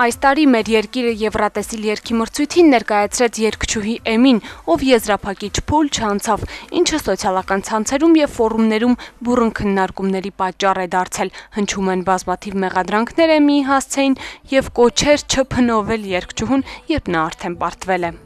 Այս տարի մեր երկիրը Եվրատեսիլ երգի մրցույթին ներկայացրեց երգչուհի Էմին, ով եզրափակիչ փուլ չանցավ, ինչը սոցիալական ցանցերում եւ ֆորումներում բուռն քննարկումների պատճառ է դարձել։ Հնչում են բազմաթիվ մեղադրանքներ Էմիի հասցեին եւ կոչեր չփնովել երգչուհուն, երբ նա արդեն պարտվել է։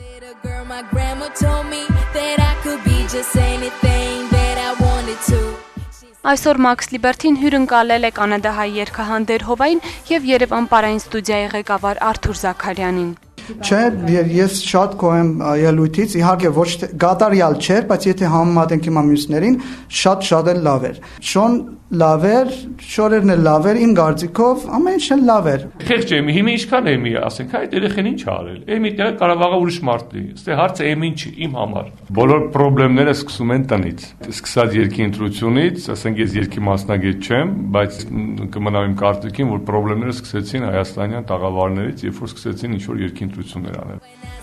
Այսօր Max Liberty-ն հյուրընկալել է կանադահայ երգահան Դերհովային եւ Երևան պարային ստուդիայի ղեկավար Արթուր Զաքարյանին։ Չէ, ես շատ գոհ եմ ելույթից, իհարկե ոչ թե գադարյալ չէր, բայց եթե համեմատենք հիմա մյուսներին, շատ էլ լավ էր։ Շոն լավ էր, շորերն էլ լավ էր, իմ կարծիքով ամեն ինչ լավ էր։ Խեղճ եմ, հիմա ինչքան Էմի, ասենք, այդ երեխեն ինչ արել։ Էմի դեռ կարավաղա ուրիշ մարդ է։ Ստե հարցը Էմին չի, իմ համար։ Բոլոր խնդիրները սկսում են տնից։ Սկսած երգի ընտրությունից, ասենք ես երգի մասնագետ չեմ, բայց կմնամ իմ կարծիքին, որ խնդիրները սկսեցին հայաստանյան տաղավարներից, երբ որ սկսեցին ինչ-որ երգի ընտրություններ անել։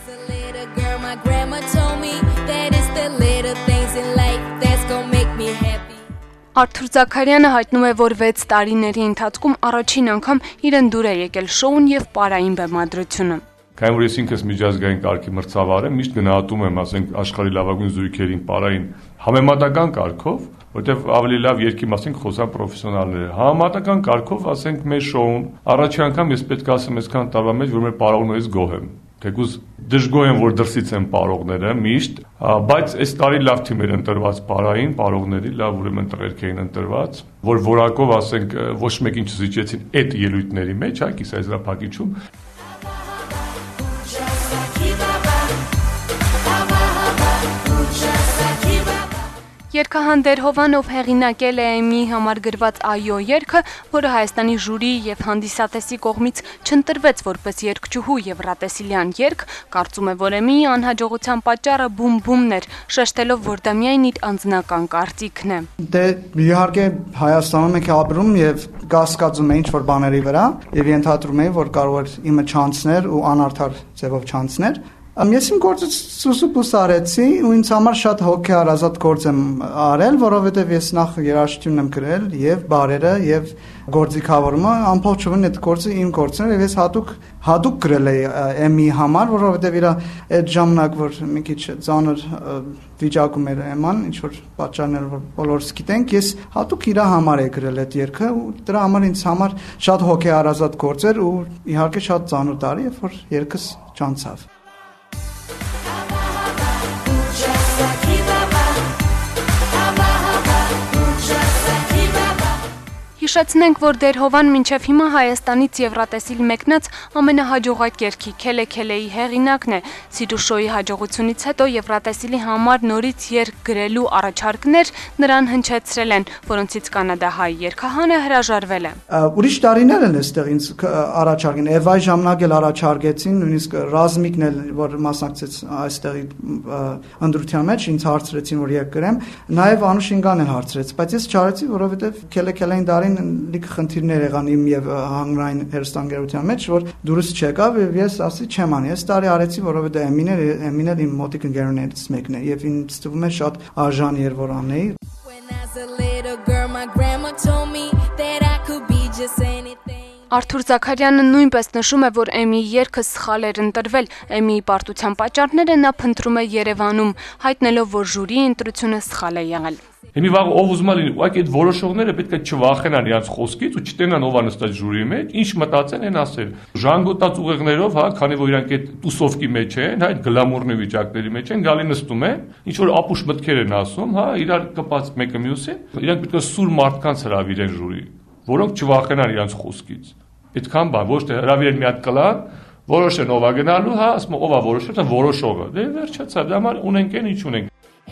Արթուր Զաքարյանը հայտնում է, որ 6 տարիների ընթացքում առաջին անգամ իրեն դուր է եկել շոուն եւ պարային բեմադրությունը։ Քանի որ ես ինքս միջազգային կարգի մրցավար եմ, միշտ գնահատում եմ, ասենք, աշխարհի լավագույն զույգերին պարային համեմատական կարգով, որտեղ ավելի լավ երգի մասին խոսան պրոֆեսիոնալները։ Համեմատական կարգով, ասենք, մեր շոուն առաջին անգամ ես պետք է ասեմ այսքան տարվա մեջ, որ մեր պարողներից գոհ եմ։ Թեկուզ դժգոհ եմ, որ դրսից են պարողները միշտ, բայց այս տարի լավ թիմեր ընտրված պարային, պարողների լավ ուրեմն տղերք էին ընտրված, որ որակով, ասենք, ոչ մեկին չզիջեցին այդ ելույթների մեջ, հա, կիսաեզրափակիչում։ Երգահան Դերհովան, ով հեղինակել է Էմիի համար գրված «Այո» երգը, որը Հայաստանի ժյուրիի եւ հանդիսատեսի կողմից չընտրվեց որպես երգչուհու եվրատեսիլյան երգ, կարծում է, որ Էմիի անհաջողության պատճառը բում-բումն էր, շեշտելով, որ դա միայն իր անձնական կարծիքն է։ Դե իհարկե Հայաստանում եք ապրում եւ կասկածում եք ինչ-որ բաների վրա եւ ենթադրում եք, որ կարող է իմը չանցներ ու անարդար ձևով չանցներ։ Ես իմ գործը սուսուպուս արեցի ու ինձ համար շատ հոգեհարազատ գործ եմ արել, որովհետև ես նախ երաժշտություն եմ գրել եւ բարերը եւ գործիքավորումը, ամբողջովին այդ գործը իմ գործն էր եւ ես հատուկ գրել էի Էմի համար, որովհետև իր այդ ժամանակ որ մի քիչ ծանր վիճակում էր Էման, ինչ որ պատճառներ որ բոլորս գիտենք, ես հատուկ իր համար եմ գրել այդ երգը ու դրա համար ինձ համար շատ հոգեհարազատ գործ էր ու իհարկե շատ ծանր տարի, երբ որ երգս չանցավ։ Հիշեցնենք, որ Դերհովան մինչև հիմա Հայաստանից Եվրատեսիլ մեկնած ամենահաջողակ երգի Քելե-Քելեի հեղինակն է։ Սիրուշոյի հաջողությունից հետո Եվրատեսիլի համար նորից երգ գրելու առաջարկներ նրան հնչեցրել են, որոնցից կանադահայ երգահանը հրաժարվել է։ Ուրիշ տարիներ են այստեղ ինձ առաջարկեն, Էվայի ժամանակ էլ առաջարկեցին, նույնիսկ Ռազմիկն էլ, որ մասնակցեց այստեղի ընտրության մեջ, ինձ հարցրեցին, որ երգ գրեմ, նաև Անուշինգան էլ հարցրեց, բայց ես չարեցի, որովհետև Քելե-Քելեին դարին լիք խնդիրներ եղան իմ եւ հանրային հերոստանգերության մեջ, որ դուրս չեկավ եւ ես ասի չեմ անի։ Այս տարի արեցի, որովհետեւ Էմին էլ իմ մոտիկ ընկերներից մեկն է եւ ինձ թվում է շատ արժան էր որ անեի։ Արթուր Զաքարյանը նույնպես նշում է, որ Էմիի երգը սխալ էր ընտրվել, Էմիի պարտության պատճառները նա փնտրում է Երևանում, հայտնելով, որ ժյուրիի ընտրությունը սխալ է եղել։ Հիմի վաղ ով ուզում է լինի, ուղղակի այդ որոշողները պետք է չվախենան իրենց խոսքից ու չտենան ով է նստած ժյուրիի մեջ, ինչ մտածեն են ասել։ Ժանգոտած ուղեղներով, հա, քանի որ իրանք այդ տուսովկի մեջ են, հա, այդ գլամուրնի վիճակների մեջ են, գալի նստում են, ինչ որ ապուշ մտքեր են ասում, հա, իրար կպած մեկը մյուսին, իրանք պետք է սուր մարդկանց հրավիրեն ժյուրի, որոնք չվախենան իրենց խոսքից։ Այդքան բան, ոչ թե հրավիրեն մի հատ կլան, որոշեն ով է գնալու, հա, ասում ով է որոշել, որոշողը։ Դե վերջացավ, դա համար ունենք են, ինչ ունենք։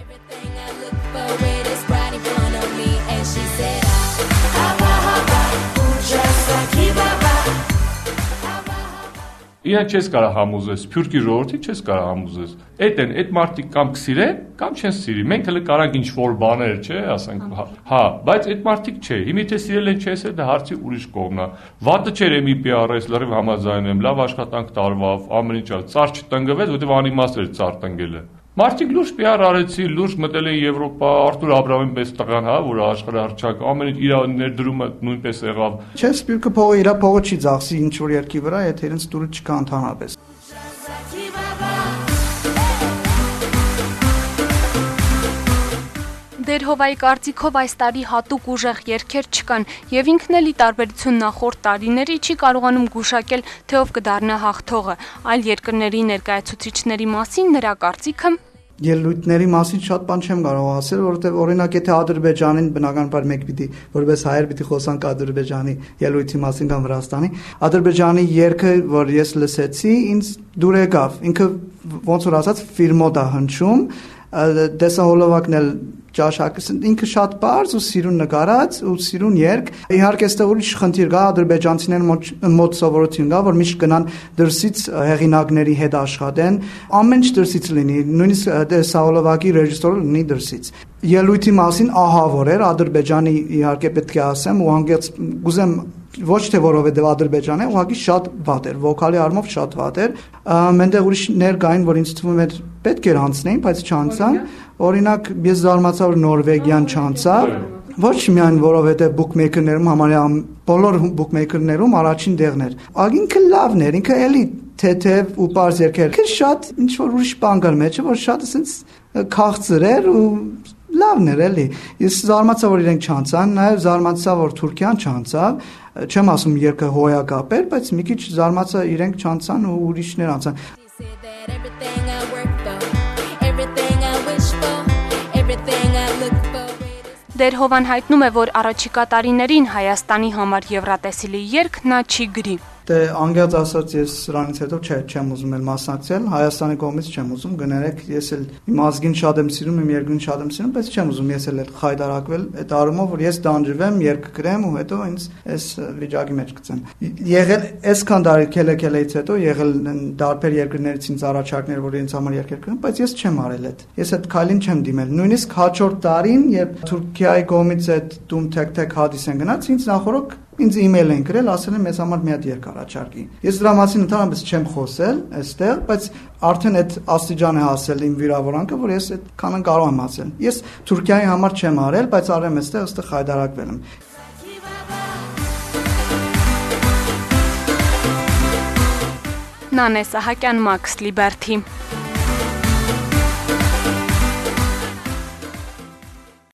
Իրան չես կարող համոզես, Սփյուռքի ժողովրդի չես կարող համոզես։ Այդ մարդիկ կամ կսիրեն, կամ չեն սիրի։ Մենք հենց կարանք ինչ-որ բաներ, չէ, ասենք, հա, բայց այդ մարդիկ չէ։ Հիմա թե սիրել են, չես, դա հարցի ուրիշ կողմն է։ Վատը չէր Էմի PRS, լրիվ համաձայն եմ, լավ աշխատանք տարվավ, ամեն ինչ, ծառ չտնգվեց, որտեղ անիմաստ էր ծառ տնգելը։ Մարդիկ լուրջ PR արեցի, լուրջ մտել են Եվրոպա, Արտուր Աբրամյան պես տղան, հա, որ աշխարհահռչակ, ամեն ինչ իր ներդրումը նույնպես եղավ։ Չէ, Սպիրկը փողը իր փողը չի ծախսի ինչ որ երկի վրա, եթե իրենց դուրը չկա ընդհանրապես։ Դերհովայի կարծիքով այս տարի հատուկ ուժեղ երգեր չկան եւ ինքն էլ ի տարբերություն նախորդ տարիների չի կարողանում գուշակել, թե ով կդառնա հաղթողը։ Այլ երկրների ներկայացուցիչների մասին նրա կարծիքը Ելույթների մասին շատ բան չեմ կարող ասել, որովհետև օրինակ եթե Ադրբեջանին բնականաբար մեկ պիտի որպես հայեր պիտի խոսանք Ադրբեջանի ելույթի մասին կամ Վրաստանի, Ադրբեջանի երգը, որ ես լսեցի, ինձ դուր եկավ։ Ինքը ոնց որ ասած ֆիլմոդ է հնչում, դեսահոլովակն էլ ճաշակս ինքը շատ բարձ ու սիրուն նկարած ու սիրուն երգ իհարկե այստեղ ուրիշ խնդիր կա ադրբեջանցիների մոտ սովորություն կա որ միշտ գնան դրսից հեղինակների հետ աշխատեն ամեն ինչ դրսից լինի նույնիսկ դեսահոլովակի ռեժիսորը լինի դրսից ելույթի մասին ահավոր էր ադրբեջանի իհարկե պետք է ասեմ ու հանգած գուզեմ ոչ թե որովհետև Ադրբեջանը ուղղակի շատ վատ էր, վոկալի առումով շատ վատ էր։ Մենտեղ ուրիշներ կային, որ ինձ թվում էր պետք էր անցնեին, բայց չանցան։ Օրինակ, ես զարմացա, որ Նորվեգիան չանցավ, ոչ միայն որովհետև bookmaker-ներում համարյա բոլոր bookmaker-ներում առաջին տեղն էր։ Ինքը լավն էր, ինքը էլի թեթև ու պարզ երգեր։ Ինքը շատ ինչ որ ուրիշ բան կար մեջը, որ շատ ասենց քաղցր էր ու լավն էր էլի։ Ես զարմացա, որ իրենք չանցան, նաև զարմացա, որ Թուրքիան չանցավ։ Չեմ ասում երկը հոյակապ էր, բայց մի քիչ զարմացա իրենք չանցան ու ուրիշներ անցան։ Դերհովան հայտնում է, որ առաջիկա տարիներին Հայաստանի համար եվրատեսիլի երգ նա չի գրի։ Դե անգած ասած ես սրանից հետո չեմ ուզում էլ մասնակցել, Հայաստանի կողմից չեմ ուզում, գներեք, ես էլ իմ ազգին շատ եմ սիրում, իմ երկրին շատ եմ սիրում, բայց չեմ ուզում ես էլ խայտարակվել այդ առումով, որ ես դանջվեմ, երգ գրեմ ու հետո ինձ այս վիճակի մեջ գցեն։ Եղել այսքան տարի քելեքելեից հետո եղել դարբեր երկրներից ինձ առաջարկներ, որ ինձ համար երգեր գրեմ, բայց ես չեմ արել այդ։ Ես այդ քայլին չեմ դիմել։ Նույնիսկ հաջորդ տարին, երբ Թուրքիայի կողմից այդ դում թեք հադիս են գնաց, ինձ նախորդ ինձ իմեյլ են գրել, ասել են մեզ համար մի հատ երգ առաջարկի։ Ես դրա մասին ընդհանրապես չեմ խոսել այստեղ, բայց արդեն այդ աստիճան է հասել իմ վիրավորանքը, որ ես այդքան կարող եմ ասել։ Ես Թուրքիայի համար չեմ արել, բայց արեմ այստեղ խայդարակվել եմ։ Նանե Սահակյան, Max Liberty